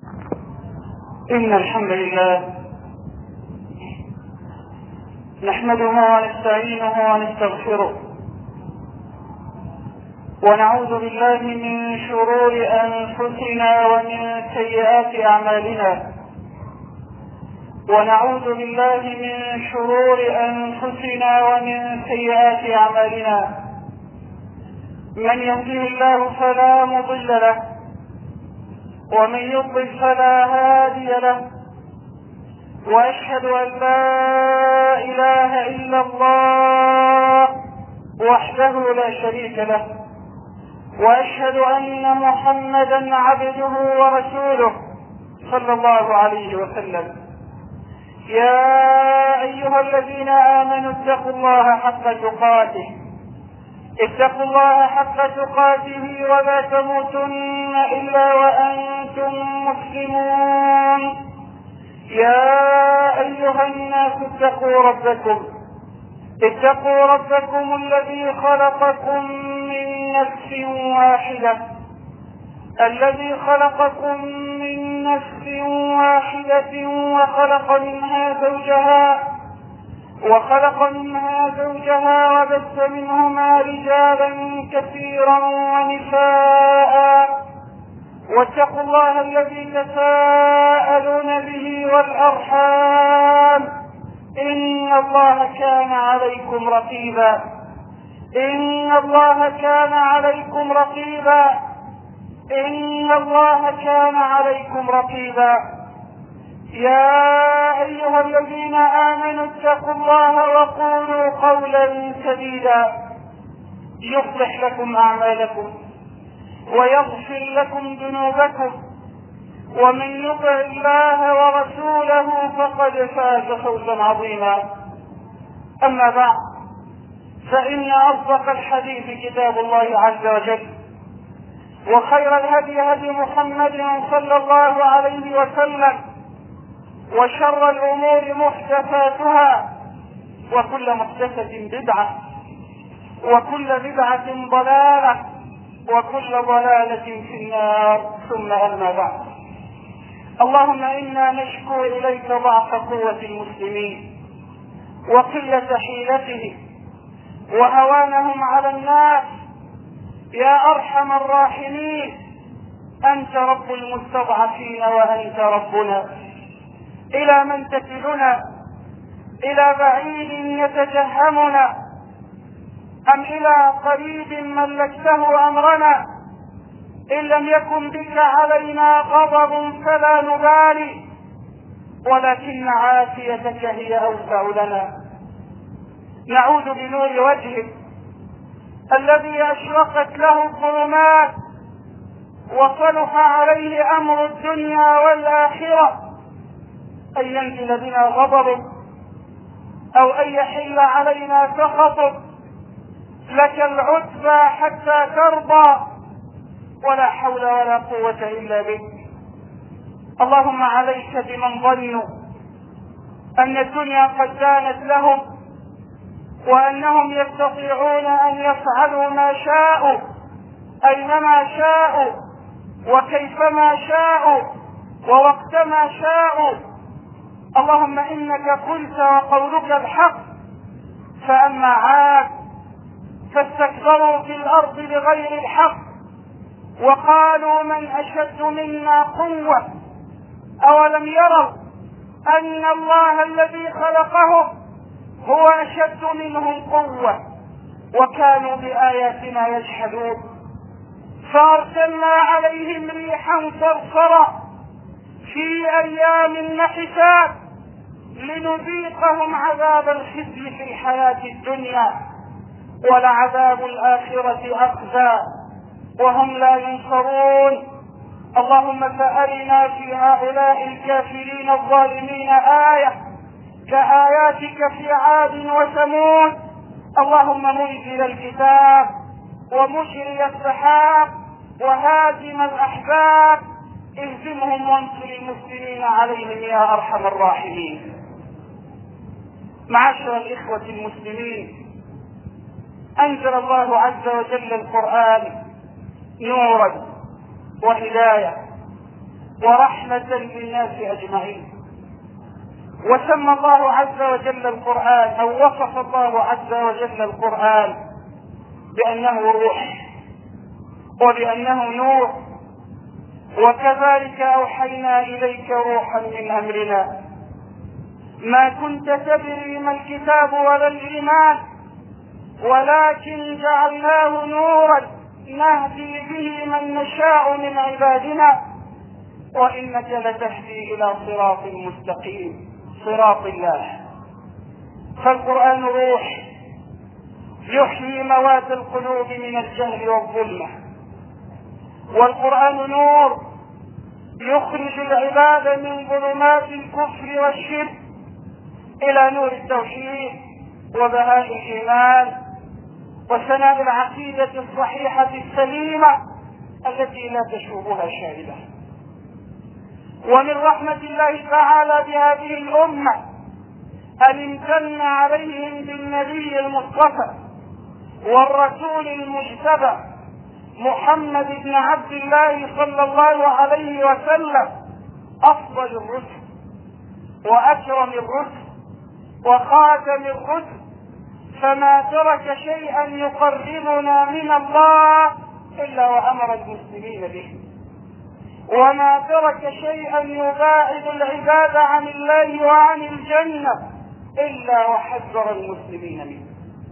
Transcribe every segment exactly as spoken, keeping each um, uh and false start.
إن الحمد لله نحمده ونستعينه ونستغفره، ونعوذ بالله من شرور أنفسنا ومن سيئات أعمالنا ونعوذ بالله من شرور أنفسنا ومن سيئات أعمالنا من يهده الله فلا مضل له ومن يضلل فلا هادي له، وأشهد أن لا إله إلا الله وحده لا شريك له، وأشهد أن محمدا عبده ورسوله صلى الله عليه وسلم. يا أيها الذين آمنوا اتقوا الله حق تقاته اتقوا الله حق تقاته ولا تموتن إلا وأنتم مسلمون. يا أيها الناس اتقوا ربكم اتقوا ربكم الذي خلقكم من نفس واحدة الذي خلقكم من نفس واحدة وخلق منها زوجها وخلق منها زوجها وبث منهما رجالا كثيرا ونساء، واتقوا الله الذي تساءلون به والأرحام إن الله كان عليكم رقيبا إن الله كان عليكم رقيبا إن الله كان عليكم رقيبا يا أيها الذين آمنوا اتقوا الله وقولوا قولا سديدا يصلح لكم أعمالكم ويغفر لكم ذنوبكم، ومن يطع الله ورسوله فقد فاز فوزا عظيما. أما بعد، فإن أصدق الحديث كتاب الله عز وجل، وخير الهدي هدي محمد صلى الله عليه وسلم، وشر الأمور محدثاتها، وكل محدثة بدعة، وكل بدعة ضلالة، وكل ضلالة في النار. ثم أما بعد، اللهم إنا نشكو إليك ضعف قوة المسلمين وقلة حيلته وهوانهم على الناس يا أرحم الراحمين. أنت رب المستضعفين وأنت ربنا. إلى من تكلنا؟ إلى بعيد يتجهمنا أم إلى قريب ملكته أمرنا؟ إن لم يكن بك علينا غضب فلا نبالي، ولكن عافيتك هي أوسع لنا. نعوذ بنور وجهك الذي أشرقت له الظلمات وصلح عليه أمر الدنيا والآخرة أن ينزل بنا غضبك أو أن يحل علينا سخطك. لك العتبى حتى ترضى، ولا حول ولا قوة إلا بك. اللهم عليك بمن ظنوا أن الدنيا قد دانت لهم وأنهم يستطيعون أن يفعلوا ما شاءوا أينما شاءوا وكيفما شاءوا ووقتما شاءوا. اللهم إنك قلت وقولك الحق، فأما عاد فاستكبروا في الأرض بغير الحق وقالوا من أشد منا قوة أولم يروا أن الله الذي خلقهم هو أشد منهم قوة وكانوا بآياتنا يجحدون. فأرسلنا عليهم ريحا صرصرا في أيام نحسات لنذيقهم عذاب الخزي في الحياة الدنيا، ولعذاب الآخرة أخزى وهم لا ينصرون. اللهم فأرنا في هؤلاء الكافرين الظالمين آية كآياتك في عاد وثمود. اللهم منزل الكتاب ومجري السحاب وهازم الأحزاب اهزمهم وانصر المسلمين عليهم يا أرحم الراحمين. معاشر الإخوة المسلمين، أنزل الله عز وجل القرآن نورا وهداية ورحمة للناس أجمعين. وسمى الله عز وجل القرآن أو وصف الله عز وجل القرآن بأنه روح وبأنه نور، وكذلك أوحينا إليك روحا من أمرنا ما كنت تدري ما الكتاب ولا الإيمان ولكن جعلناه نورا نهدي به من نشاء من عبادنا وإنك لتهدي إلى صراط مستقيم صراط الله. فالقرآن روح يحيي موات القلوب من الجهل والظلمة، والقرآن نور يخرج العباد من ظلمات الكفر والشرك إلى نور التوحيد وبهاء الإيمان وسناء العقيدة الصحيحة السليمة التي لا تشوبها شائبة. ومن رحمة الله تعالى بهذه الأمة أن امتن عليهم بالنبي المصطفى والرسول المجتبى محمد بن عبد الله صلى الله عليه وسلم أفضل الرسل وأكرم الرسل وخاتم الرسل، فما ترك شيئا يقربنا من الله إلا وأمر المسلمين به، وما ترك شيئا يباعد العباد عن الله وعن الجنة إلا وحذر المسلمين منه.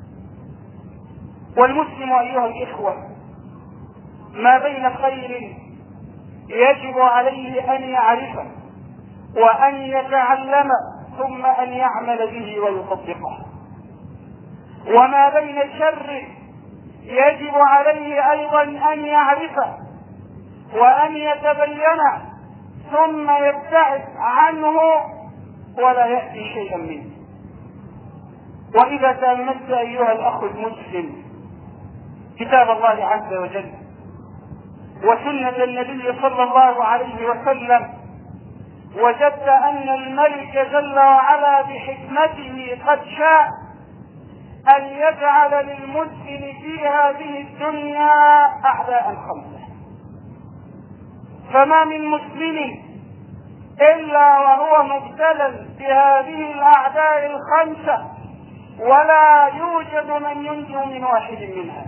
والمسلم أيها الإخوة ما بين خير يجب عليه أن يعرفه وأن يتعلم ثم أن يعمل به ويطبقه، وما بين شر يجب عليه أيضا أن يعرفه وأن يتبينه ثم يبتعد عنه ولا يأتي شيئا منه. وإذا تأملت أيها الأخ المسلم كتاب الله عز وجل وسنة النبي صلى الله عليه وسلم وجدت أن الملك جل وعلا بحكمته قد شاء أن يجعل للمسلم في هذه الدنيا أعداء خمسة، فما من مسلم إلا وهو مبتلى بهذه الأعداء الخمسة ولا يوجد من ينجو من واحد منها.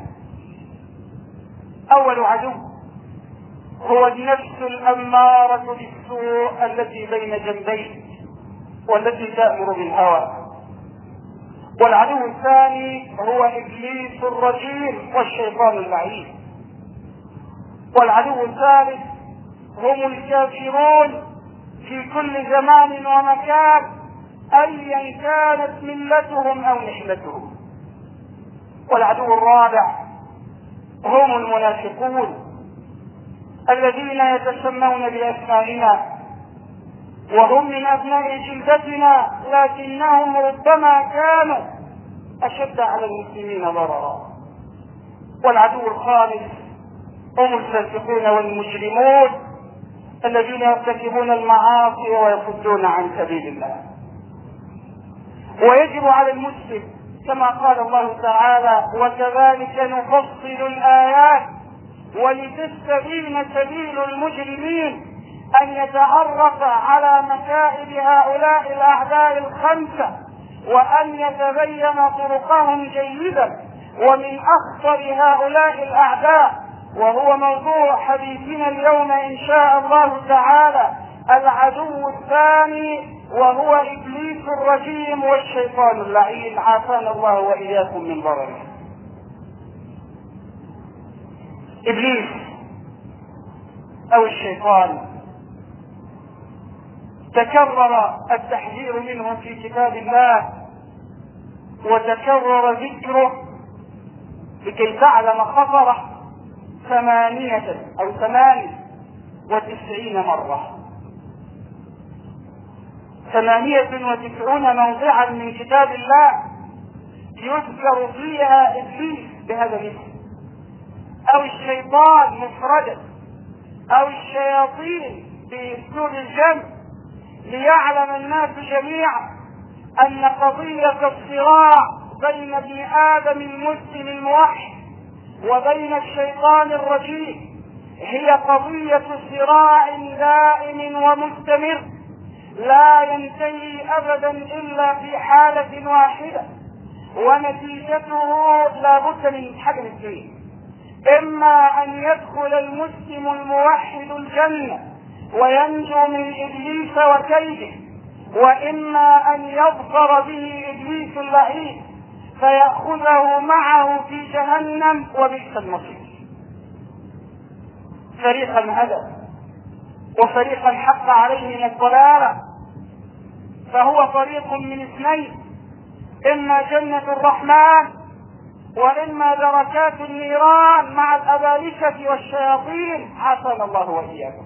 أول عدو هو النفس الأمارة بالسوء التي بين جنبيه والتي تأمر بالهوى، والعدو الثاني هو إبليس الرجيم والشيطان اللعين، والعدو الثالث هم الكافرون في كل زمان ومكان أيا كانت ملتهم أو نحلتهم، والعدو الرابع هم المنافقون الذين يتسمون بأسمائنا وهم من أبناء جلدتنا لكنهم ربما كانوا أشد على المسلمين ضررا، والعدو الخامس هم الفاسقون والمجرمون الذين يرتكبون المعاصي ويصدون عن سبيل الله. ويجب على المسلم كما قال الله تعالى وكذلك نفصل الآيات ولتستبين سبيل المجرمين أن يتعرف على مكائد هؤلاء الأعداء الخمسة وأن يتبين طرقهم جيدا. ومن أخطر هؤلاء الأعداء وهو موضوع حديثنا اليوم إن شاء الله تعالى العدو الثاني وهو إبليس الرجيم والشيطان اللعين، عافانا الله وإياكم من ضرره. إبليس أو الشيطان تكرر التحذير منه في كتاب الله وتكرر ذكره لكي تعلم خطره ثمانية أو ثمان وتسعين مرة، ثمانية وتسعون موضعا من كتاب الله يذكر فيها إبليس بهذا الاسم أو الشيطان مفردا أو الشياطين بأسلوب الجمع، ليعلم الناس جميعا أن قضية الصراع بين ابن آدم المسلم الموحد وبين الشيطان الرجيم هي قضية صراع دائم ومستمر لا ينتهي أبدا إلا في حالة واحدة، ونتيجته لا بد من حاجة من اثنين: إما أن يدخل المسلم الموحد الجنة وينجو من إبليس وكيده، وإما أن يظفر به إبليس اللعين فيأخذه معه في جهنم وبئس المصير. فريقا هدى وفريقا حق عليه من الضلالة، فهو طريق من اثنين: إما جنة الرحمن وإما دركات النيران مع الأبالسة والشياطين، عافانا الله وإياكم.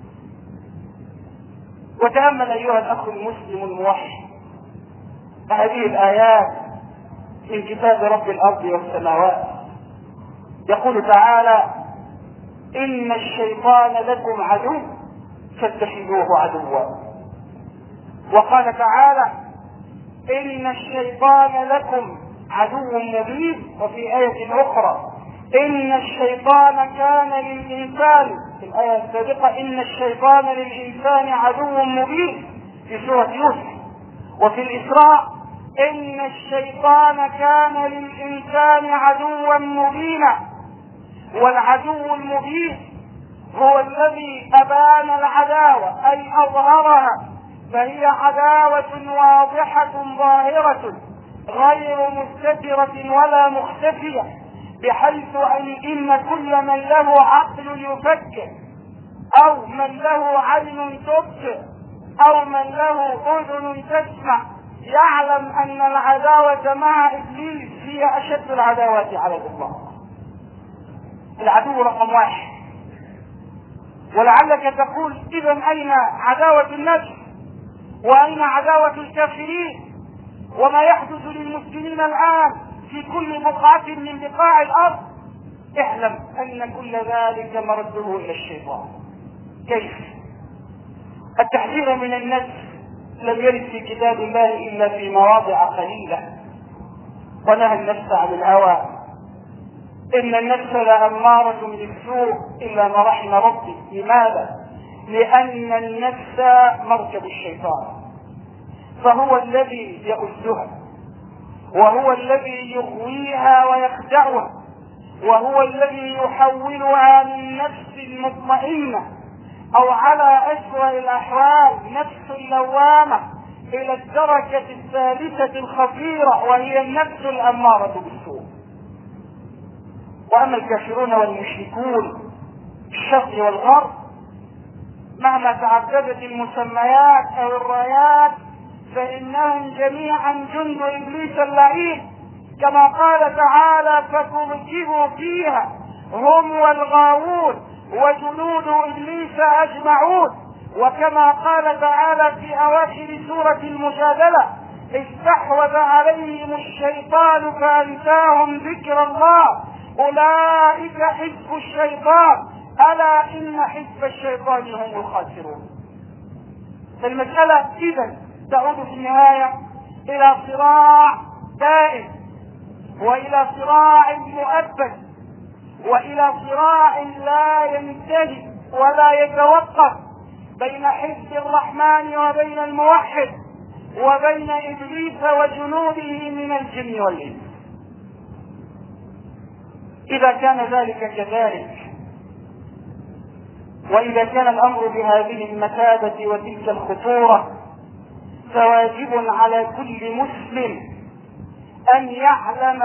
وتأمل أيها الأخ المسلم الموحد هذه الآيات من كتاب رب الأرض والسماوات. يقول تعالى: إن الشيطان لكم عدو فاتخذوه عدوا. وقال تعالى: إن الشيطان لكم عدو مبين. وفي آية أخرى: إن الشيطان كان للإنسان، في الآية السابقة: إن الشيطان للإنسان عدو مبين في سورة يوسف. وفي الإسراء: إن الشيطان كان للإنسان عدوا مبينا. والعدو المبين هو الذي أبان العداوة أي أظهرها، فهي عداوة واضحة ظاهرة غير مستترة ولا مختفية، بحيث أن إن كل من له عقل يفكر أو من له عين تبصر أو من له أذن تسمع يعلم أن العداوة مع إبليس هي أشد العداوات على الإطلاق. العدو رقم واحد. ولعلك تقول: إذن أين عداوة النفس؟ وأين عداوة الكافرين؟ وما يحدث للمسلمين الآن في كل بقعة من بقاع الأرض؟ اعلم أن كل ذلك مرده إلى الشيطان. كيف؟ التحذير من النفس لم يرد في كتاب الله إلا في مواضع قليلة، ونهى النفس عن الهوى. إن النفس لأمارة من السوء إلا ما رحم ربي. لماذا؟ لأن النفس مركب الشيطان، فهو الذي يؤذها، وهو الذي يغويها ويخدعها، وهو الذي يحولها من نفس مطمئنة أو على أسوأ الأحوال نفس لوامة إلى الدرجة الثالثة الخطيرة، وهي النفس الأمارة بالسوء. وأما الكافرون والمشركون الشرق والغرب مهما تعددت المسميات أو الرايات فإنهم جميعا جند إبليس اللعين، كما قال تعالى: فكبكبوا فيها هم والغاوون وجنود إبليس أجمعون. وكما قال تعالى في أواخر سورة المجادلة: استحوذ عليهم الشيطان فأنساهم ذكر الله أولئك حزب الشيطان ألا إن حزب الشيطان هم الخاسرون. فالمسألة إذن تعود في النهاية إلى صراع دائم، وإلى صراع مؤبد، وإلى صراع لا ينتهي ولا يتوقف بين حزب الرحمن وبين الموحد، وبين إبليس وجنوده من الجن والإنس. إذا كان ذلك كذلك، وإذا كان الأمر بهذه المثابة وتلك الخطورة، فواجب على كل مسلم أن يعلم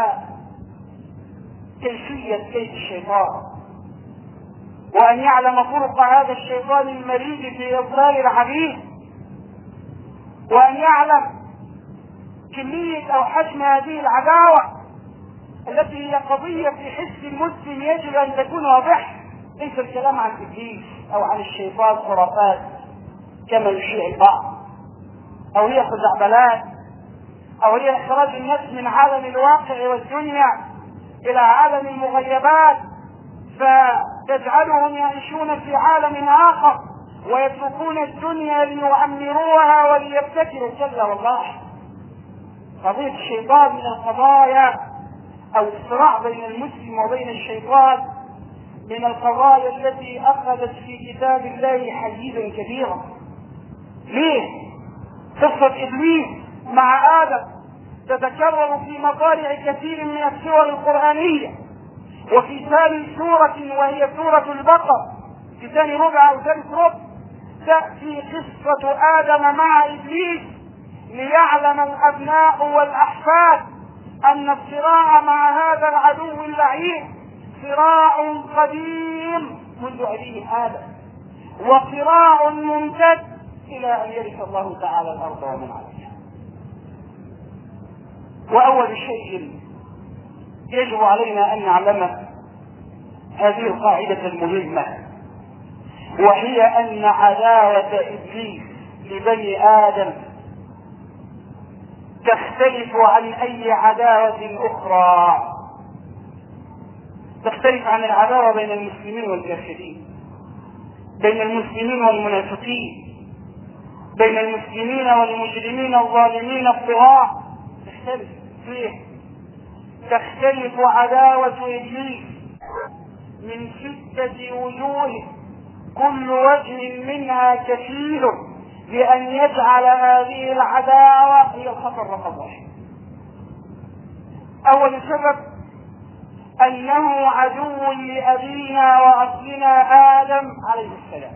كيفية كيد الشيطان، وأن يعلم طرق هذا الشيطان المريد في إضلال العبيد، وأن يعلم كمية أو حجم هذه العداوة التي هي قضية في حس المسلم يجب أن تكون واضحة. ليس الكلام عن إبليس أو عن الشيطان خرافات كما يشيع البعض، أو هي خزعبلات، أو هي إخراج الناس من عالم الواقع والدنيا إلى عالم المغيبات فتجعلهم يعيشون في عالم آخر ويتركون الدنيا ليعمروها وليبتكروا. كلا والله، قضية الشيطان من القضايا أو الصراع بين المسلم وبين الشيطان من القضايا التي أخذت في كتاب الله حيزا كبيرا. ليه؟ قصة إبليس مع آدم تتكرر في مطالع كثير من السور القرآنية، وفي ثاني سورة وهي سورة البقرة في ثاني ربع أو ثالث ربع تأتي قصة آدم مع إبليس ليعلم الأبناء والأحفاد أن الصراع مع هذا العدو اللعين صراع قديم منذ أبيه آدم، وصراع ممتد إلى أن يرث الله تعالى الأرض ومن عليها. وأول شيء يجب علينا أن نعلم هذه القاعدة المهمة، وهي أن عداوة إبليس لبني آدم تختلف عن أي عداوة أخرى، تختلف عن العداوة بين المسلمين والكافرين، بين المسلمين والمنافقين، بين المسلمين والمجرمين الظالمين الطغاة. تختلف فيه تختلف عداوة إبليس من ستة وجوه، كل وجه منها كفيل بأن يجعل هذه العداوة هي الخطر رقم واحد. أول سبب أنه عدو لأبينا وأصلنا آدم عليه السلام.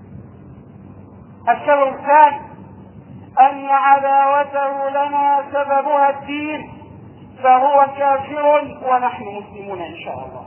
السبب الثاني أن عداوته لنا سببها الدين، فهو كافر ونحن مسلمون إن شاء الله.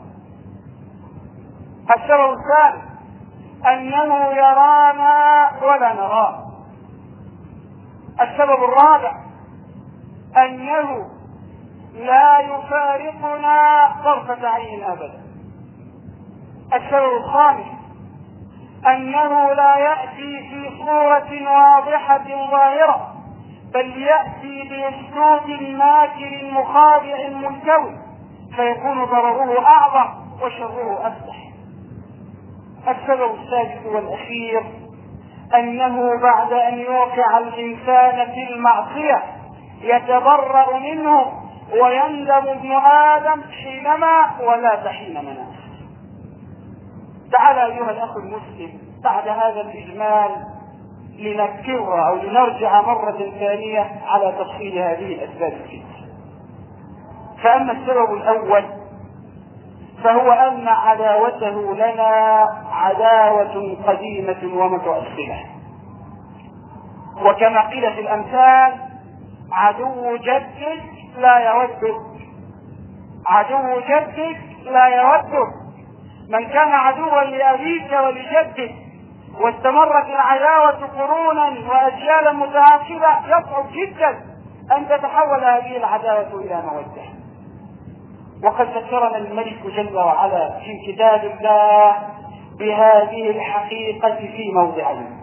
السبب الثالث أنه يرانا ولا نراه. السبب الرابع أنه لا يفارقنا طرفة عين أبدا. السبب الخامس أنه لا يأتي في صورة واضحة ظاهرة، بل يأتي بأسلوب ماكر مخادع ملتوي، فيكون ضرره أعظم وشره أفتح. السبب السادس والأخير أنه بعد أن يوقع الإنسان في المعصية يتبرأ منه ويندم ابن آدم حينما ولا حين منام. تعال أيها الأخ المسلم بعد هذا الإجمال لنذكر أو لنرجع مرة ثانية على تفصيل هذه الأسباب الستة. فأما السبب الأول فهو أن عداوته لنا عداوة قديمة ومتأصلة، وكما قيل في الأمثال عدو جدك لا يودك، عدو جدك لا يودك. من كان عدوا لأبيك ولجدك واستمرت العداوة قرونا وأجيالا متعاقبة يصعب جدا أن تتحول هذه العداوة إلى مودة. وقد ذكرنا الملك جل وعلا في كتاب الله بهذه الحقيقة في موضعين.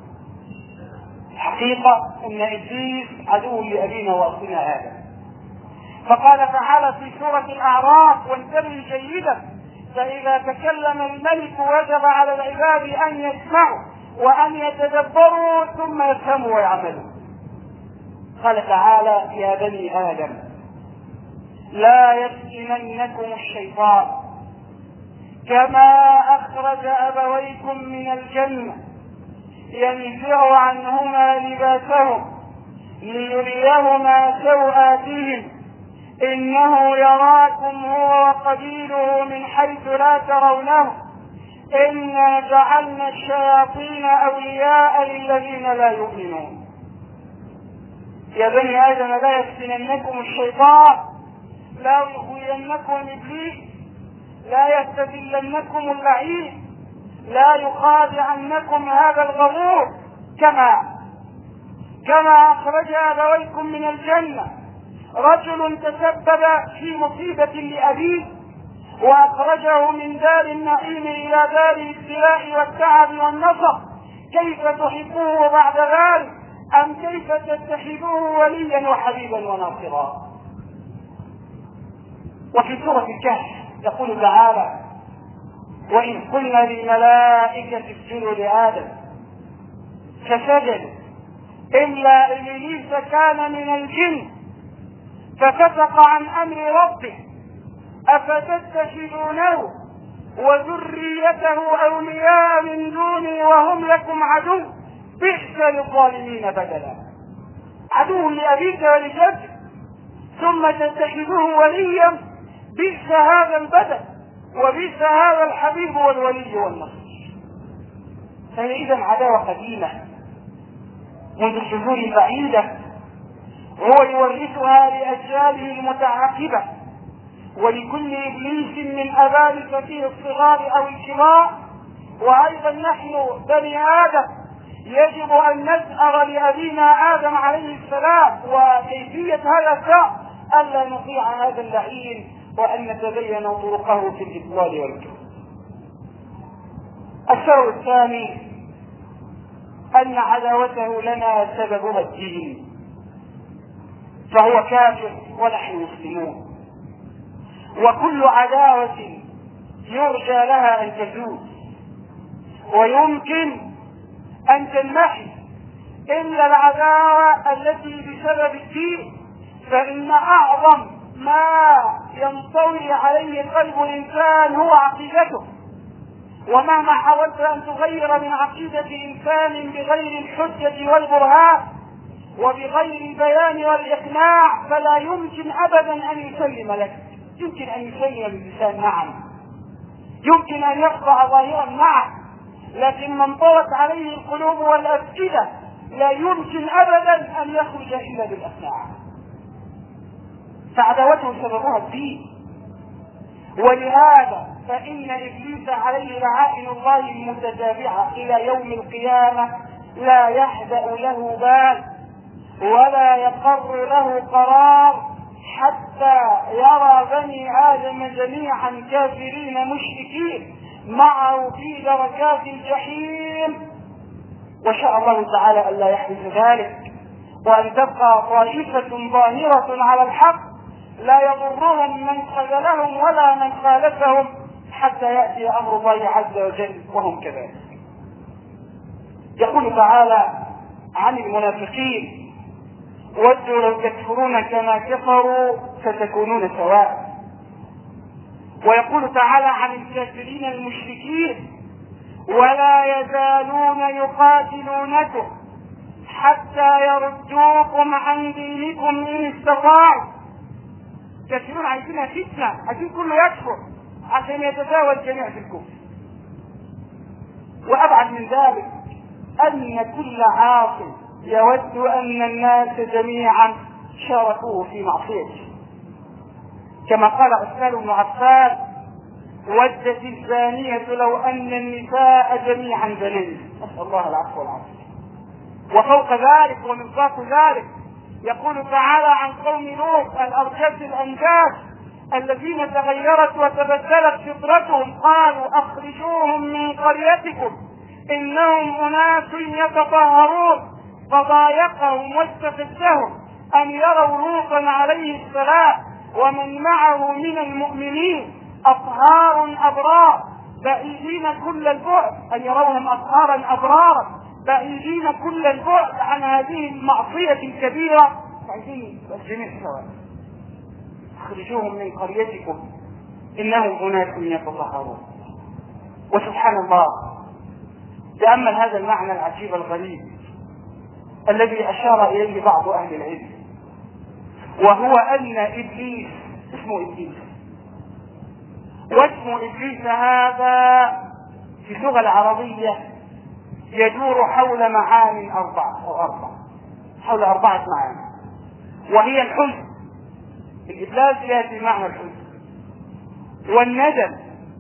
الحقيقة أن إبليس عدو لأبينا وأصلنا هذا، فقال تعالى في سورة الأعراف وانتبهوا جيدا: فإذا تكلم الملك وجب على العباد أن يسمعوا وأن يتدبروا ثم يفهموا ويعملوا. قال تعالى: يا بني آدم لا يفتننكم الشيطان كما أخرج أبويكم من الجنة ينزع عنهما لباسهم ليريهما سوآتهم إنه يراكم هو وقبيله من حيث لا ترونه إنا جعلنا الشياطين أولياء للذين لا يؤمنون. يا بني آدم لا يفتننكم الشيطان، لا يغوينكم إبليس، لا يستذلنكم اللعين، لا يخادعنكم هذا الغرور كما كما أخرج أبويكم من الجنة. رجل تسبب في مصيبة لأبيه وأخرجه من دار النعيم إلى دار الابتلاء والتعب والنصب، كيف تحبوه بعد ذلك؟ أم كيف تتخذوه وليا وحبيبا وناصرا؟ وفي سورة الكهف يقول تعالى: وإن قلنا للملائكة اسجدوا لآدم فسجدوا إلا إبليس كان من الجن ففسق عن أمر ربه أفتتخذونه وذريته أولياء من دوني وهم لكم عدو بئس للظالمين بدلا. عدو لأبيك ولجدك ثم تتخذه وليا، بئس هذا البدل وبئس هذا الحبيب والولي والنصر. فهي إذا عداوة قديمة منذ الشهور بعيدة، هو يورثها لأجياله المتعاقبة ولكل إبليس من أبالسته الصغار أو الكبار. وأيضا نحن بني آدم يجب أن نسأل لأبينا آدم عليه السلام وكيفية هذا الشر ألا نطيع هذا اللعين وأن نتبين طرقه في الإضلال والكفر. الشر الثاني أن عداوته لنا سببها الدين، فهو كافر ونحن مسلمون، وكل عداوة يرجى لها أن تزول ويمكن أن تنمحي إلا العداوة التي بسبب الدين، فإن أعظم ما ينطوي عليه قلب الإنسان هو عقيدته، ومهما حاولت أن تغير من عقيدة إنسان بغير الحجة والبرهان وبغير البيان والإقناع فلا يمكن أبدا أن يسلم لك. يمكن أن يسلم اللسان نعم، يمكن أن يخضع ظاهرا نعم، لكن من طوت عليه القلوب والأفئدة لا يمكن أبدا أن يخرج إلا بالإقناع. فعداوته سببها الدين، ولهذا فإن إبليس عليه لعائن الله المتتابعة إلى يوم القيامة لا يحدأ له بال ولا يقر له قرار حتى يرى بني آدم جميعا كافرين مشركين معه في دركات الجحيم. وشاء الله تعالى ألا يحدث ذلك، وأن تبقى طائفة ظاهرة على الحق لا يضرهم من خذلهم ولا من خالفهم حتى يأتي أمر الله عز وجل وهم كذلك. يقول تعالى عن المنافقين: ودوا لو تكفرون كما كفروا فتكونون سواء. ويقول تعالى عن الكافرين المشركين: ولا يزالون يقاتلونكم حتى يردوكم عن دينكم إن استطاعوا. كافرون عايزينها فتنة، عايزين كله يكفر عشان يتساوى الجميع في الكفر. وأبعد من ذلك أن كل عاصم يود أن الناس جميعا شاركوه في معصيته، كما قال عثمان بن عفان: ودت الزانية لو أن النساء جميعا زنين. نسأل الله العفو والعافية. وفوق ذلك ومن فوق ذلك يقول تعالى عن قوم لوط الأرجاس الأنجاس الذين تغيرت وتبدلت فطرتهم: قالوا أخرجوهم من قريتكم إنهم أناس يتطهرون. فضايقهم واستفزهم أن يروا لوطا عليه السلام ومن معه من المؤمنين أطهار أبرار بعيدين كل البعد، أن يروهم أطهارا أبرارا بعيدين كل البعد عن هذه المعصية الكبيرة، عايزين الجميع سواء. اخرجوهم من قريتكم إنهم أناس يتطهرون. وسبحان الله، تأمل هذا المعنى العجيب الغريب الذي أشار إليه بعض أهل العلم، وهو أن إبليس اسمه إبليس، واسم إبليس هذا في اللغة العربية يدور حول معاني أربعة أو أربعة حول أربعة معاني، وهي الحزن. الإبلاس يأتي معنى الحزن والندم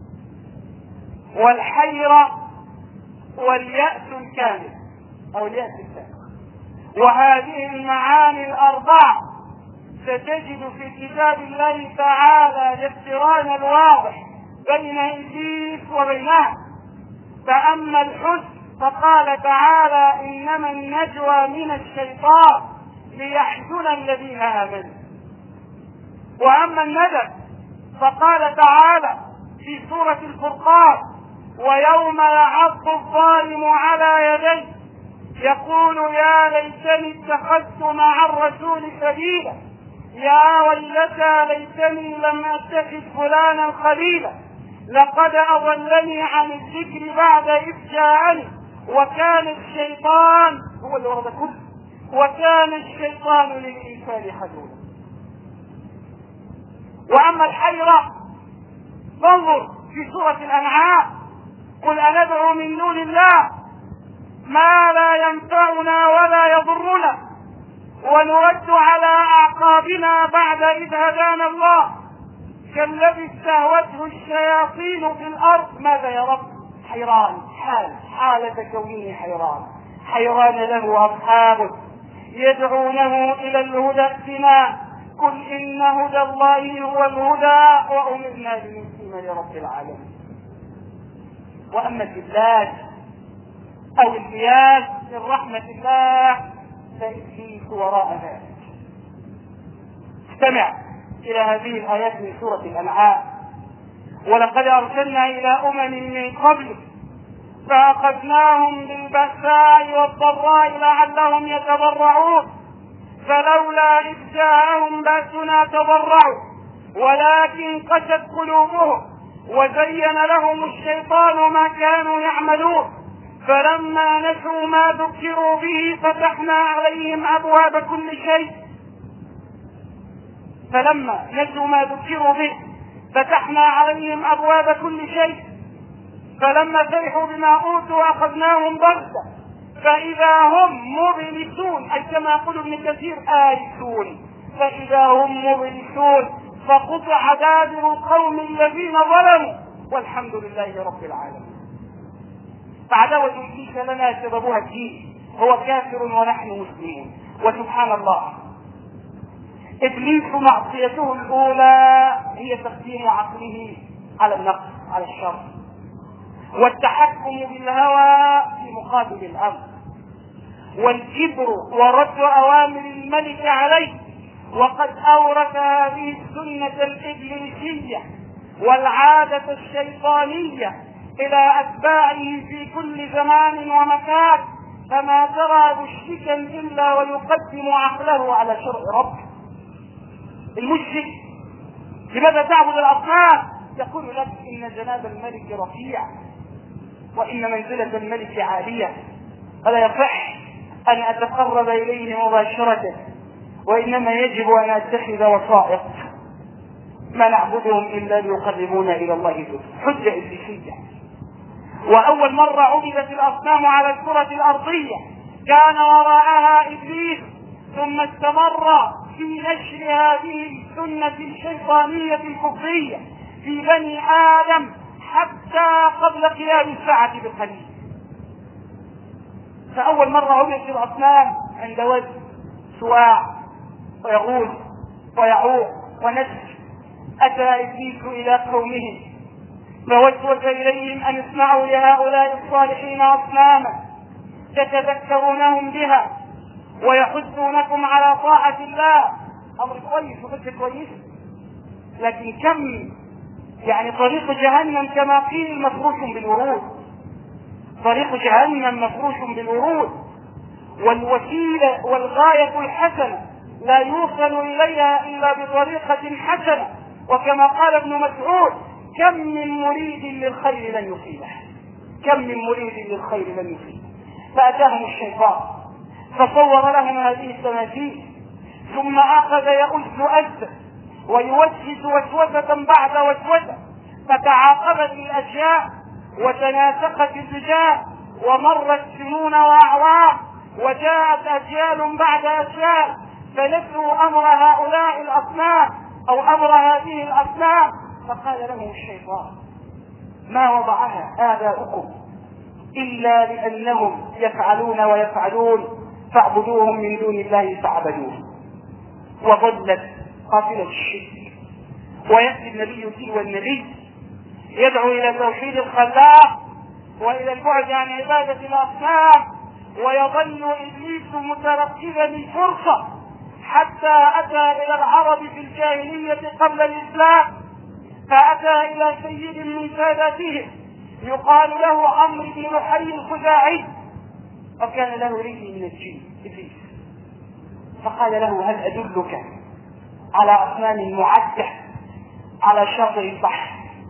والحيرة واليأس الكامل أو اليأس الكامل. وهذه المعاني الأربعة ستجد في كتاب الله تعالى الاقتران الواضح بين إبليس وبينها. فأما الحزن فقال تعالى: إنما النجوى من الشيطان ليحزن الذين آمنوا. وأما الندم فقال تعالى في سورة الفرقان: ويوم يعض الظالم على يديه يقول يا ليتني اتخذت مع الرسول سبيلا يا ويلتى ليتني لم اتخذ فلانا خليلا لقد أضلني عن الذكر بعد إذ جاءني وكان الشيطان هو اللي ورد كله وكان الشيطان للإنسان خذولا. وأما الحيرة فانظر في سورة الأنعام: قل أندعو من دون الله ما لا ينفعنا ولا يضرنا ونرد على أعقابنا بعد إذ هدانا الله كالذي استهوته الشياطين في الأرض ماذا يا رب؟ حيران، حال حالة كونه حيران، حيران له أصحابه يدعونه إلى الهدى ائتنا قل إن هدى الله هو الهدى وأمرنا لنسلم لرب العالمين. وأما الإبلاج أو البياس من رحمة الله فإبليس وراء ذلك. استمع إلى هذه الآيات من سورة الأنعام: ولقد أرسلنا إلى أمم من قبل فأخذناهم بالبأساء والضراء لعلهم يتضرعون فلولا إذ جاءهم بأسنا تضرعوا ولكن قست قلوبهم وزين لهم الشيطان ما كانوا يعملون فلما نسوا ما ذكروا به فتحنا عليهم أبواب كل شيء فلما نسوا ما ذكروا به فتحنا عليهم أبواب كل شيء فلما فرحوا بما أوتوا أخذناهم بغتة فإذا هم مبلسون، أي كما يقول ابن كثير آيسون، فإذا هم مبلسون فقطع دابر القوم الذين ظلموا والحمد لله رب العالمين. فعداوة إبليس لنا سببها الدين، هو كافر ونحن مسلمون. وسبحان الله إبليس معصيته الأولى هي تقديم عقله على النقص على الشر والتحكم بالهوى في مقابل الأمر والكبر ورد أوامر الملك عليه. وقد أورث هذه السنة الإبليسية والعادة الشيطانية إلى أتباعه في كل زمان ومكان، فما ترى مشركا إلا ويقدم عقله على شرع ربه. المشرك لماذا تعبد الأصنام؟ يقول لك إن جناب الملك رفيع وإن منزلة الملك عالية فلا يصح أن أتقرب إليه مباشرة وإنما يجب أن أتخذ وسائط، ما نعبدهم إلا ليقربونا إلى الله ذو حجة إبليسية. وأول مرة عبدت الأصنام على الكرة الأرضية كان وراءها إبليس، ثم استمر في نشر هذه السنة الشيطانية الكفرية في بني آدم حتى قبل قيام الساعة بقليل. فأول مرة عبدت الأصنام عند وجه سواع ويغول ويعوق ونسر. أتى إبليس إلى قومه فوسوس إليهم أن اسمعوا لهؤلاء الصالحين أصناما تتذكرونهم بها ويحثونكم على طاعة الله. أمر كويس وفكر كويس، لكن كم يعني طريق جهنم كما قيل مفروش بالورود، طريق جهنم مفروش بالورود، والوسيلة والغاية الحسنة لا يوصل إليها إلا بطريقة حسنة. وكما قال ابن مسعود: كم من مريد للخير لن يصيبه، كم من مريد للخير لن يصيبه. فأتاهم الشيطان فصور لهم هذه التماثيل ثم أخذ يؤز أزا ويوسوس وسوسة بعد وسوسة، فتعاقبت الأشياء وتناسقت الرجال ومرت سنون وأعوام وجاءت أجيال بعد أجيال فنسوا أمر هؤلاء الأصنام أو أمر هذه الأصنام. فقال لهم الشيطان: ما وضعها آباؤكم إلا لأنهم يفعلون ويفعلون فاعبدوهم من دون الله فاعبدوهم. وظلت قافلة الشرك. ويأتي النبي تلو النبي يدعو إلى توحيد الخلاق وإلى البعد عن عبادة الأصنام، ويظل إبليس مترقبا الفرصة حتى أتى إلى العرب في الجاهلية قبل الإسلام، فأتى إلى سيد من ساداتهم يقال له عمرو بن لحي الخزاعي، وكان له رجل من الجن إبليس، فقال له: هل أدلك على أصنام معدة على شاطئ البحر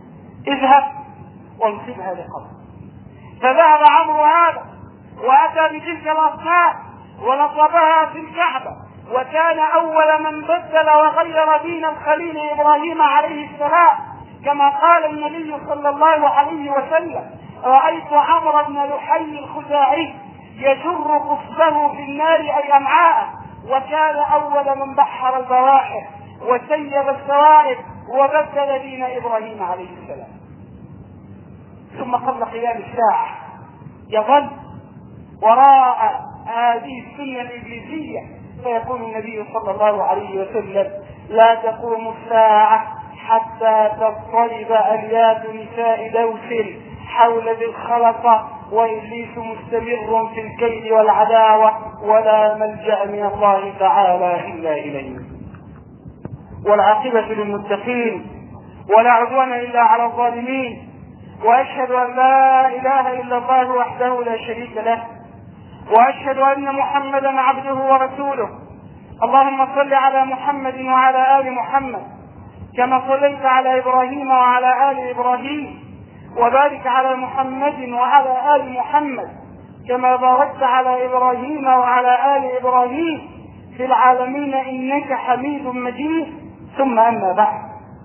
اذهب وانصبها لقبر. فذهب عمرو هذا واتى بتلك الاصنام ونصبها في الكعبه، وكان اول من بدل وغير دين الخليل ابراهيم عليه السلام، كما قال النبي صلى الله عليه وسلم: رايت عمرو بن لحي الخزاعي يجر قصبه في النار اي امعاءه، وكان اول من بحر البواحر وسيب السوائب وبدل دين ابراهيم عليه السلام. ثم قبل قيام الساعه يظل وراء هذه السنه الابليسيه، فيقول النبي صلى الله عليه وسلم: لا تقوم الساعه حتى تضطرب اليات نساء دوس حول ذي الخلقه، وابليس مستمر في الكيد والعداوه، ولا ملجا من الله تعالى الا اليه. والعاقبه للمتقين، ولا عدوان الا على الظالمين. واشهد ان لا اله الا الله وحده لا شريك له، واشهد ان محمدا عبده ورسوله. اللهم صل على محمد وعلى ال محمد كما صليت على ابراهيم وعلى ال ابراهيم، وبارك على محمد وعلى ال محمد كما باركت على ابراهيم وعلى ال ابراهيم في العالمين انك حميد مجيد. ثم اما بعد،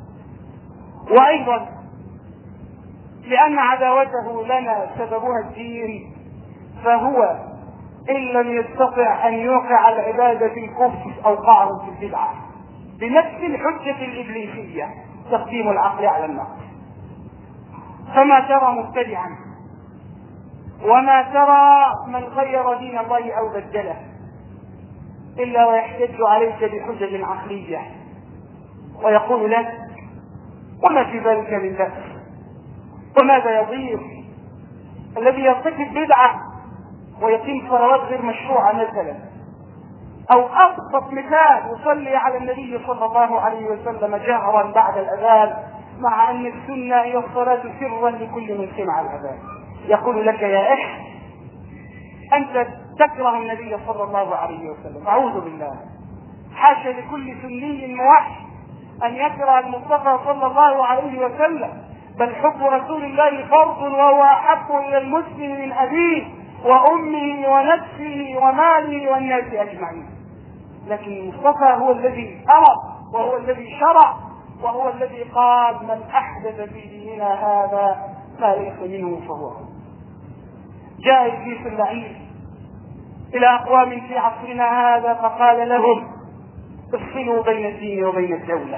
وايضا لان عداوته لنا سببها الدين، فهو ان لم يستطع ان يوقع العباده في الكفر اوقعه في البدعه بنفس الحجه الابليسيه، تقديم العقل على النقل. فما ترى مبتدعا وما ترى من غير دين الله او بدله الا ويحتج عليك بحجج عقليه ويقول لك: وما في ذلك من بأس، وماذا يضير؟ الذي يرتكب بدعه ويقيم صلوات غير مشروعه مثلا، او ابسط مثال يصلي على النبي صلى الله عليه وسلم جهرا بعد الاذان، مع ان السنه هي الصلاه سرا لكل من سمع الاذان، يقول لك: يا اخ انت تكره النبي صلى الله عليه وسلم. اعوذ بالله، حاشا لكل سني موحد ان يكره المصطفى صلى الله عليه وسلم، بل حب رسول الله فرض، وهو احب الى المسلم من ابيه وامه ونفسه وماله والناس اجمعين. لكن المصطفى هو الذي امر، وهو الذي شرع، وهو الذي قال: من احدث في ديننا هذا ما ليس منه فهو. جاء ابليس اللعين الى اقوام في عصرنا هذا فقال لهم: افصلوا بين الدين وبين الدوله،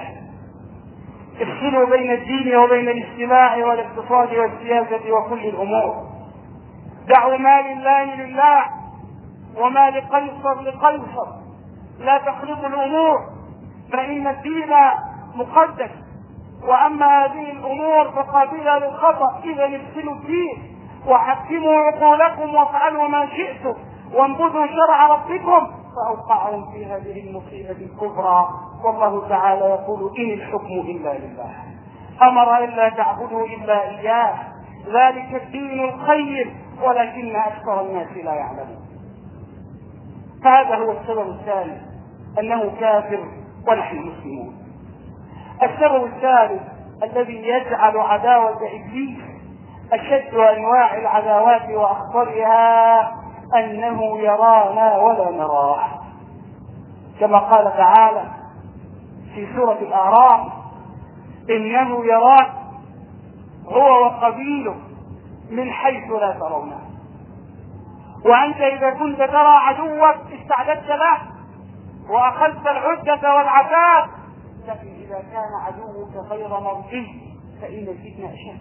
افصلوا بين الدين وبين الاجتماع والاقتصاد والسياسه وكل الامور، دعوا ما لله لله وما لقيصر لقيصر، لا تخلطوا الامور، فان الدين مقدس، واما هذه الامور فقابله للخطا. اذا افصلوا الدين وحكموا عقولكم وافعلوا ما شئتم وانبذوا شرع ربكم، فاوقعهم في هذه المصيبه الكبرى. والله تعالى يقول: ان الحكم الا لله، امر الا تعبدوا الا اياه، ذلك الدين القيم ولكن اكثر الناس لا يعلمون. فهذا هو السبب الثاني، انه كافر ونحن مسلمون. السبب الثالث الذي يجعل عداوه ابليس اشد انواع العداوات واخطرها انه يرانا ولا نراه، كما قال تعالى في سوره الاعراف: انه يراك هو وقبيله من حيث لا ترونه. وانت اذا كنت ترى عدوك استعددت له واخذت العده والعتاد، لكن اذا كان عدوك غير مرئي فان الفتنه اشد.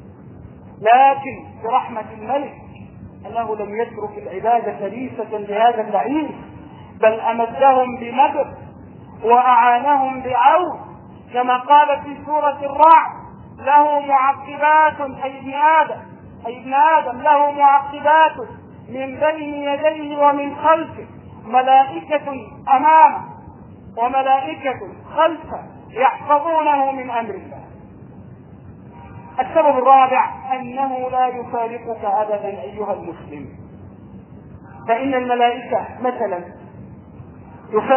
لكن برحمه الملك انه لم يترك العباده فريسه لهذا اللعين، بل امدهم بمدد واعانهم بعون، كما قال في سوره الرعد: له معقبات، اي ابن ادم اي ابن ادم له معقبات من بين يديه ومن خلفه، ملائكه امامه وملائكه خلفه يحفظونه من امر الله. السبب الرابع انه لا يفارقك ابدا ايها المسلم، فان الملائكه مثلا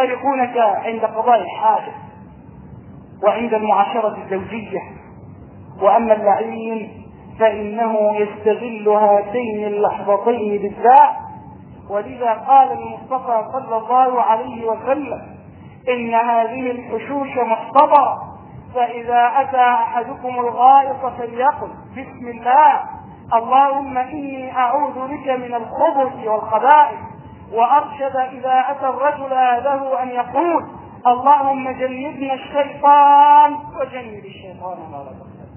يفارقونك عند قضاء الحاجه، وعند المعاشره الزوجيه، وأما اللعين فإنه يستغل هاتين اللحظتين بالذات. ولذا قال المصطفى صلى الله عليه وسلم: إن هذه الحشوش محتضرة، فإذا أتى أحدكم الغائط فليقل بسم الله اللهم إني أعوذ بك من الخبث والخبائث. وأرشد إذا أتى الرجل له أن يقول اللهم جنبنا الشيطان وجنب الشيطان ما رزقنا.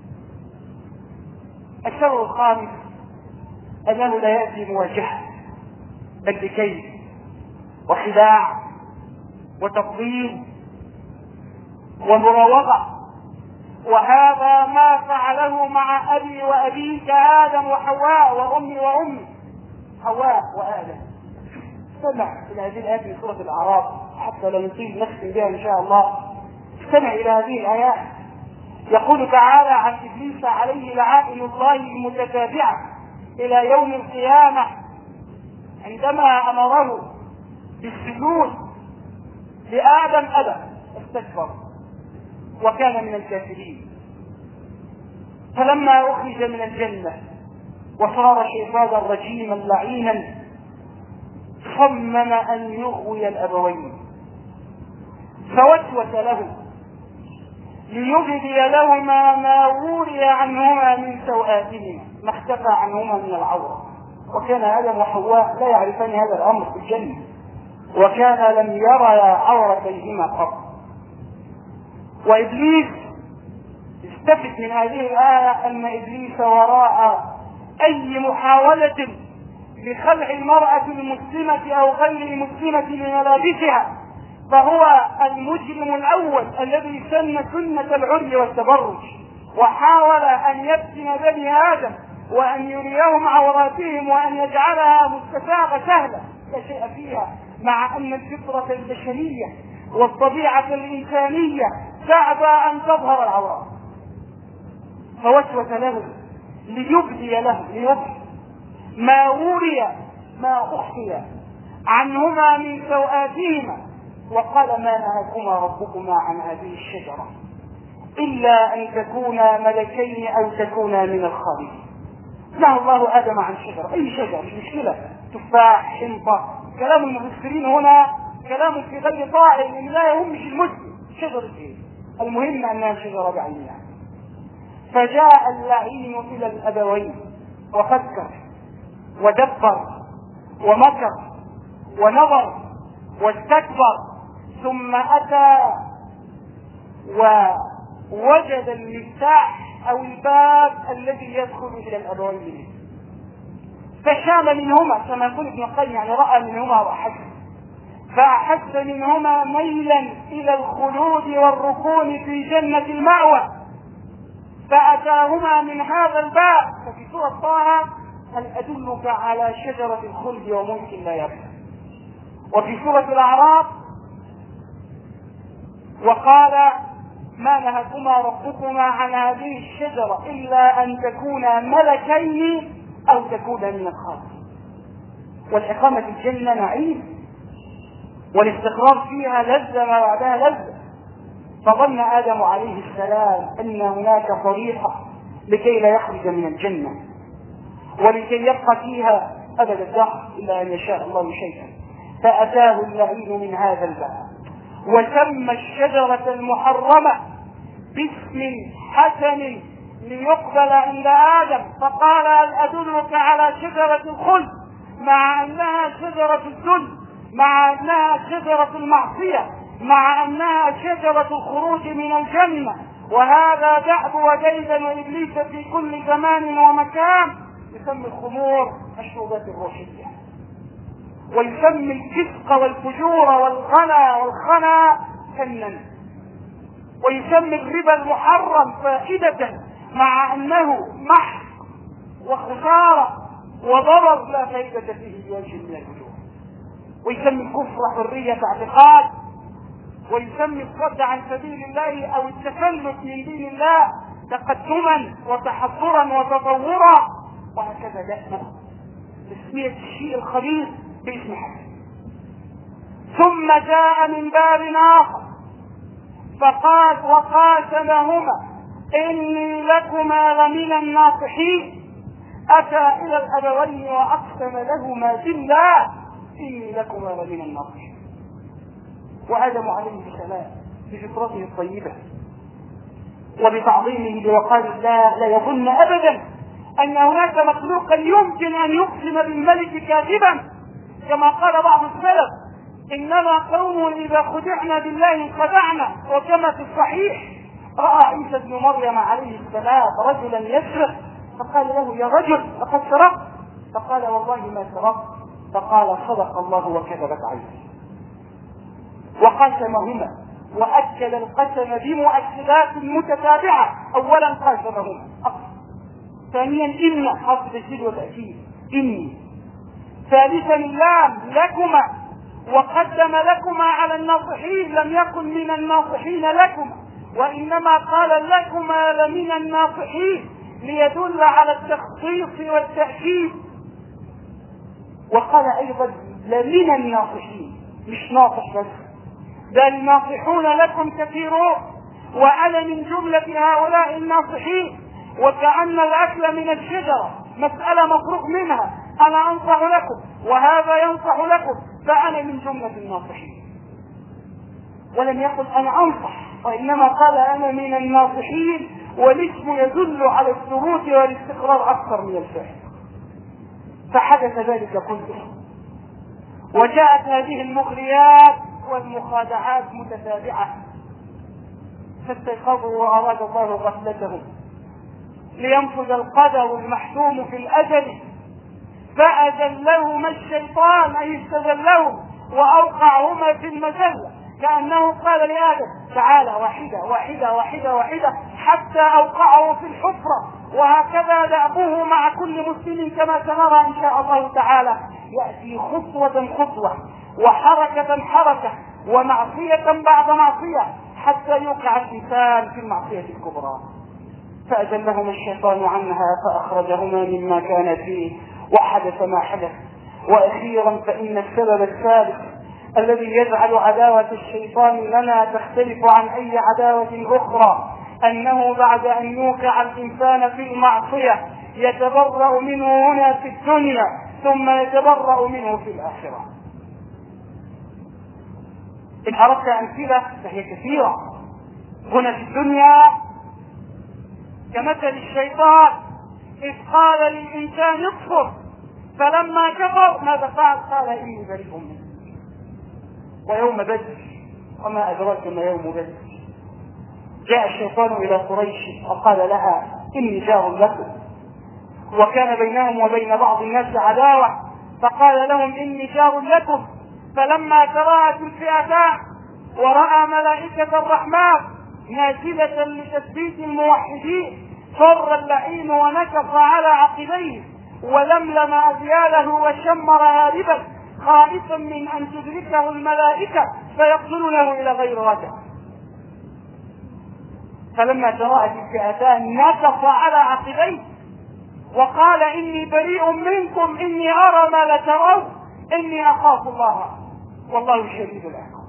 الشر الخامس أنه لا يأتي مواجهة، بل بكيد وخداع وتقديم ومراوغة. وهذا ما فعله مع أبي وأبيك آدم وحواء وأمي وأمي حواء وآدم. استمع إلى هذه الآيات من سورة الأعراف حتى لا نطيل نختم بها إن شاء الله. استمع إلى هذه الآيات. يقول تعالى عن إبليس عليه لعائن الله المتتابعة إلى يوم القيامة عندما أمره بالسجود لآدم أبى استكبر وكان من الكافرين. فلما أخرج من الجنة وصار شيطانا رجيما لعينا صمم أن يغوي الأبوين، فوسوس له ليبدي لهما ما وري عنهما من سوآتهما ما اختفى عنهما من العورة. وكان آدم وحواء لا يعرفان هذا الأمر في الجنة، وكان لم يرى عورتيهما قط. وإبليس استفد من هذه الآية أن إبليس وراء أي محاولة لخلع المرأة المسلمة أو غير المسلمة لملابسها فهو المجرم الأول الذي سن سنة العري والتبرج، وحاول أن يفتن بني آدم وأن يريهم عوراتهم وأن يجعلها مستساغة سهلة لا شيء فيها، مع أن الفطرة البشرية والطبيعة الإنسانية تعبى أن تظهر العورات. فوسوس له ليبدي له ليبدي ما وري ما أخفي عنهما من سوآتهما، وقال ما نهاكما ربكما عن هذه الشجرة إلا أن تكونا ملكين أو تكونا من الخالدين. نهى الله آدم عن شجرة، أي شجرة مش مشكلة، تفاح حنطة. كلام المفسرين هنا كلام في غير طائر لأن لا يهمش المسلم شجرة إيه، المهم أنها شجرة بعينها. فجاء اللعين إلى الأبوين وفكر ودبر ومكر ونظر واستكبر، ثم أتى ووجد المفتاح أو الباب الذي يدخل إلى الأبوين، فشام منهما كما يقول ابن القيم، يعني رأى منهما وأحس، فأحس منهما ميلا إلى الخلود والركون في جنة المأوى، فأتاهما من هذا الباب. ففي سورة طه هل أدلك على شجرة الخلد وملك لا يبلى، وفي سورة الأعراف وقال ما نهاكما ربكما عن هذه الشجرة إلا أن تكونا ملكين أو تكونا من الخالدين. والإقامة في الجنة نعيم والاستقرار فيها لذة ما بعدها لذة. فظن آدم عليه السلام أن هناك طريقة لكي لا يخرج من الجنة ولكي يبقى فيها أبد الدهر إلا أن يشاء الله شيئا، فأتاه اللعين من هذا الباب وسمى الشجرة المحرمة باسم حسن ليقبل عند آدم، فقال هل أدلك على شجرة الخلد، مع أنها شجرة الذل، مع أنها شجرة المعصية، مع أنها شجرة الخروج من الجنة. وهذا دأب وديدا وإبليس في كل زمان ومكان، يسمي الخمور الشربات الروحية، ويسمي الفسق والفجور والغنى والخنا فنا، ويسمي الربا المحرم فائدة مع أنه محق وخسارة وضرر لا فائدة فيه بوجه من الوجوه، ويسمي الكفر حرية اعتقاد، ويسمي الصد عن سبيل الله أو التفلت من دين الله تقدما وتحضرا وتطورا، وهكذا دائما تسمية الشيء الخبيث باسم حسن. ثم جاء من باب آخر فقال وقاسمهما إني لكما لمن الناصحين أتى إلى الأبوين وأقسم لهما بالله إني لكما لمن الناصحين. وآدم عليه السلام بفطرته الطيبة وبتعظيمه لوقار الله لا يظن أبدا أن هناك مخلوقا يمكن أن يقسم بالملك كاذبا، كما قال بعض السلف: إنما قوم إذا خدعنا بالله انخدعنا. وكما في الصحيح رأى عيسى بن مريم عليه السلام رجلا يسرق فقال له: يا رجل لقد سرقت. فقال: والله ما سرقت. فقال: صدق الله وكذبت عيسى. وقاسمهما وأكد القسم بمؤكدات متتابعة. أولا قاسمهما، ثانيا إن حرف تشديد وتأكيد إني، ثالثا اللام لكما، وقدم لكما على الناصحين، لم يكن من الناصحين لكما، وإنما قال لكما لمن الناصحين ليدل على التخصيص والتأكيد. وقال أيضا لمن الناصحين، مش ناصح بس، بل ناصحون لكم كثيرون وأنا من جملة هؤلاء الناصحين. وكأن الأكل من الشجرة مسألة مفروغ منها، أنا أنصح لكم وهذا ينصح لكم، فأنا من جملة الناصحين. ولم يقل أنا أنصح، وإنما قال أنا من الناصحين، والاسم يدل على الثبوت والاستقرار أكثر من الفعل. فحدث ذلك كله، وجاءت هذه المغريات والمخادعات متتابعة، فاستيقظوا وأراد الله غفلتهم لينفذ القدر المحتوم في الأجل، فأذلهما الشيطان أي استذلهم وأوقعهما في المذلة، كأنه قال لآدم: تعالى واحدة واحدة واحدة واحدة، حتى أوقعه في الحفرة. وهكذا دأبوه مع كل مسلم كما سنرى إن شاء الله تعالى، يأتي خطوة خطوة وحركة حركة ومعصية بعد معصية حتى يوقع الإنسان في المعصية الكبرى. فأذلهما الشيطان عنها فأخرجهما مما كان فيه، وحدث ما حدث. وأخيرا فإن السبب الثالث الذي يجعل عداوة الشيطان لنا تختلف عن أي عداوة أخرى أنه بعد أن يوقع الإنسان في المعصية يتبرأ منه هنا في الدنيا ثم يتبرأ منه في الآخرة. إن أردت أمثلة فهي كثيرة. هنا في الدنيا كمثل الشيطان إذ قال للإنسان اكفر، فلما كفر ماذا فعل؟ قال إني بريء منك. ويوم بدر وما أدراك ما يوم بدر، جاء الشيطان إلى قريش وقال لها إني جار لكم، وكان بينهم وبين بعض الناس عداوة، فقال لهم إني جار لكم. فلما تراءت الفئتان ورأى ملائكة الرحمن نازلة لتثبيت الموحدين فر اللعين ونكص على عقبيه ولملم أذياله وشمر هاربا خائفا من أن تدركه الملائكة فيقتلونه إلى غير رجع. فلما تراءت الفئتان نكص على عقبيه وقال إني بريء منكم إني أرى ما لا ترون إني أخاف الله والله شديد العقاب.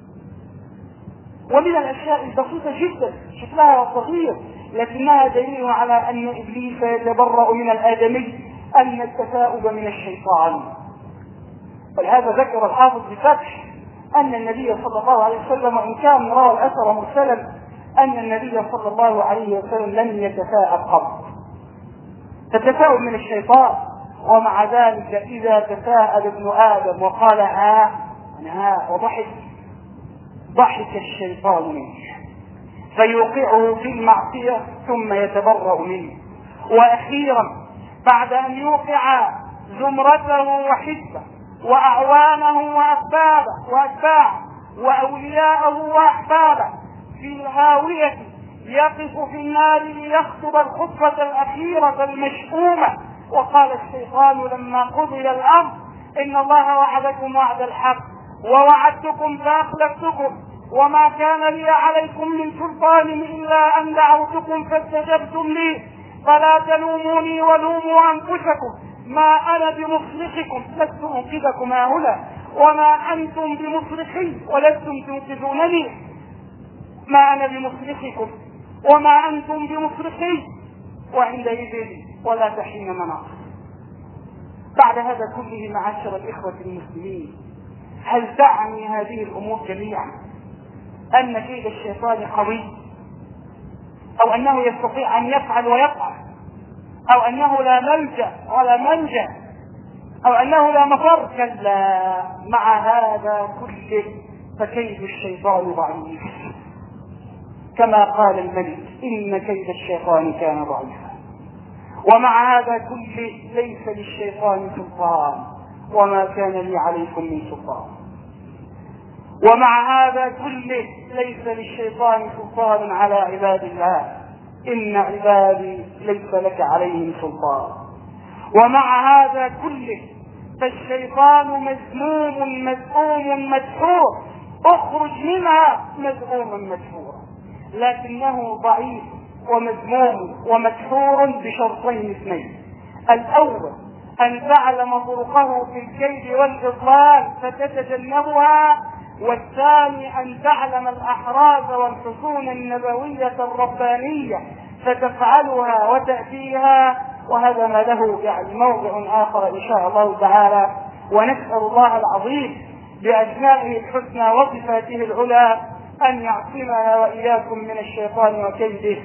ومن الأشياء البسيطة جدا شكلها صغير لكنها دليل على أن إبليس يتبرأ من الآدمي أن التثاؤب من الشيطان. ولهذا ذكر الحافظ بفتح أن النبي صلى الله عليه وسلم إن كان رأى الأثر مرسلا أن النبي صلى الله عليه وسلم لم يتثاءب قط. تتثاؤب من الشيطان، ومع ذلك إذا تثاءب ابن آدم وقال ها ها وضحك ضحك الشيطان منه فيوقعه في المعصية ثم يتبرأ منه. وأخيرا بعد أن يوقع زمرته وحزبه وأعوانه وأتباعه وأتباعه وأولياءه وأحبابه في الهاوية يقف في النار ليخطب الخطبة الأخيرة المشؤومة. وقال الشيطان لما قضي الأمر إن الله وعدكم وعد الحق ووعدتكم فأخلفتكم وما كان لي عليكم من سلطان إلا أن دعوتكم فاستجبتم لي فلا تلوموني ولوموا أنفسكم ما أنا بمصرخكم لست أنقذكم هنا وما أنتم بمصرخي ولستم تنقذونني ما أنا بمصرخكم وما أنتم بمصرخي، وعندئذ ولا تحين مناص. بعد هذا كله معاشر الإخوة المسلمين، هل تعني هذه الأمور جميعا أن كيد الشيطان قوي، أو أنه يستطيع أن يفعل ويفعل، أو أنه لا ملجأ ولا منجا، أو أنه لا مفر؟ كلا، مع هذا كله فكيد الشيطان ضعيف، كما قال الملك إن كيد الشيطان كان ضعيفا. ومع هذا كله ليس للشيطان سلطان، وما كان لي عليكم من سلطان. ومع هذا كله ليس للشيطان سلطان على عباد الله، إن عبادي ليس لك عليهم سلطان. ومع هذا كله فالشيطان مذموم مذءوم مدحور، اخرج منها مذءوما مدحورا، لكنه ضعيف ومذموم ومدحور بشرطين اثنين: الأول أن تعلم طرقه في الكيد والإضلال فتتجنبها، والثاني أن تعلم الأحراز والحصون النبوية الربانية فتفعلها وتأتيها. وهذا ما له يعني موضع آخر إن شاء الله تعالى. ونسأل الله العظيم بأسمائه الحسنى وصفاته العلى أن يعصمنا وإياكم من الشيطان وكيده.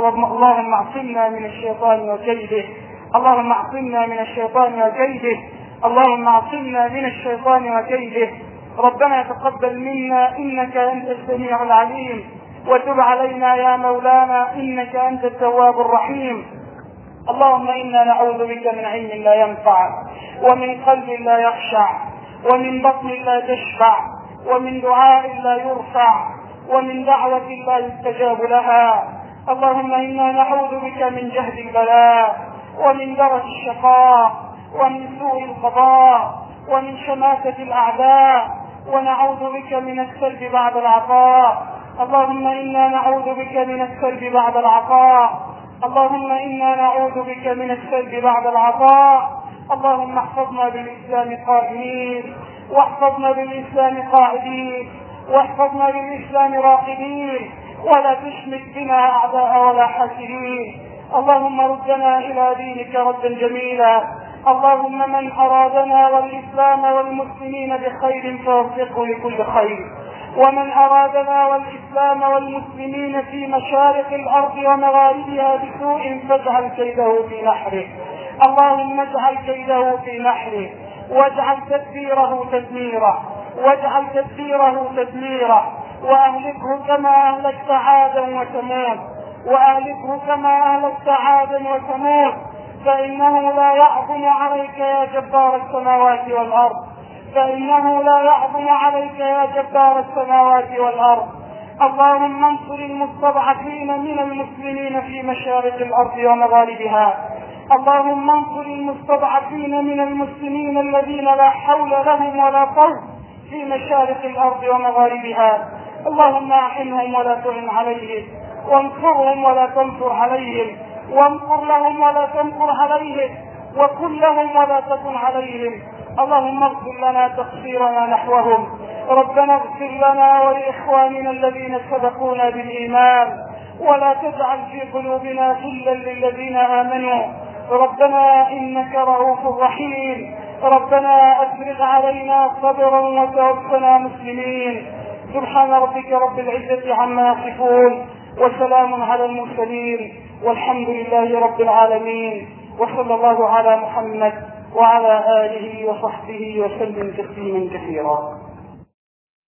اللهم اعصمنا من الشيطان وكيده، اللهم اعصمنا من الشيطان وكيده، اللهم اعصمنا من الشيطان وكيده. ربنا تقبل منا إنك أنت السميع العليم، وتب علينا يا مولانا إنك أنت التواب الرحيم. اللهم إنا نعوذ بك من علم لا ينفع، ومن قلب لا يخشع، ومن بطن لا تشفع، ومن دعاء لا يرفع، ومن دعوة لا يستجاب لها. اللهم إنا نعوذ بك من جهد البلاء، ومن درك الشقاء، ومن سوء القضاء، ومن شماتة الأعداء، ونعوذ بك من السلب بعد العطاء. اللهم إنا نعوذ بك من السلب بعد العطاء، اللهم إنا نعوذ بك من السلب بعد العطاء. اللهم احفظنا بالإسلام قائمين، واحفظنا بالإسلام قاعدين، واحفظنا بالإسلام راقدين، ولا تشمت بنا أعداء ولا حاسدين. اللهم ردنا إلى دينك ردا جميلا. اللهم من أرادنا والإسلام والمسلمين بخير فوفقه لكل خير، ومن أرادنا والإسلام والمسلمين في مشارق الأرض ومغاربها بسوء فاجعل كيده في نحره. اللهم اجعل كيده في نحره، واجعل تدبيره تدميرا، واجعل تدبيره تدميرا، وأهلكه كما أهلكت عادا وثمود، وأهلكه كما أهلكت عادا وثمود، فإنه لا يعظم عليك يا جبار السماوات والأرض، فإنه لا يعظم عليك يا جبار السماوات والأرض. اللهم انصر المستضعفين من المسلمين في مشارق الأرض ومغاربها. اللهم انصر المستضعفين من المسلمين الذين لا حول لهم ولا قوة في مشارق الأرض ومغاربها. اللهم أعنهم ولا تعن عليهم، وانصرهم ولا تنصر عليهم، وانصر لهم ولا تنصر عليهم، وكن لهم ولا تكن عليهم. اللهم اغفر لنا تقصيرنا نحوهم. ربنا اغفر لنا ولإخواننا الذين سبقونا بالإيمان، ولا تجعل في قلوبنا غلا للذين آمنوا. ربنا إنك رؤوف رحيم. ربنا أفرغ علينا صبرا وتوفنا مسلمين. سبحان ربك رب العزة عما يصفون، وسلام على المرسلين، والحمد لله رب العالمين. وصلى الله على محمد وعلى آله وصحبه وسلم تسليما كثيرا.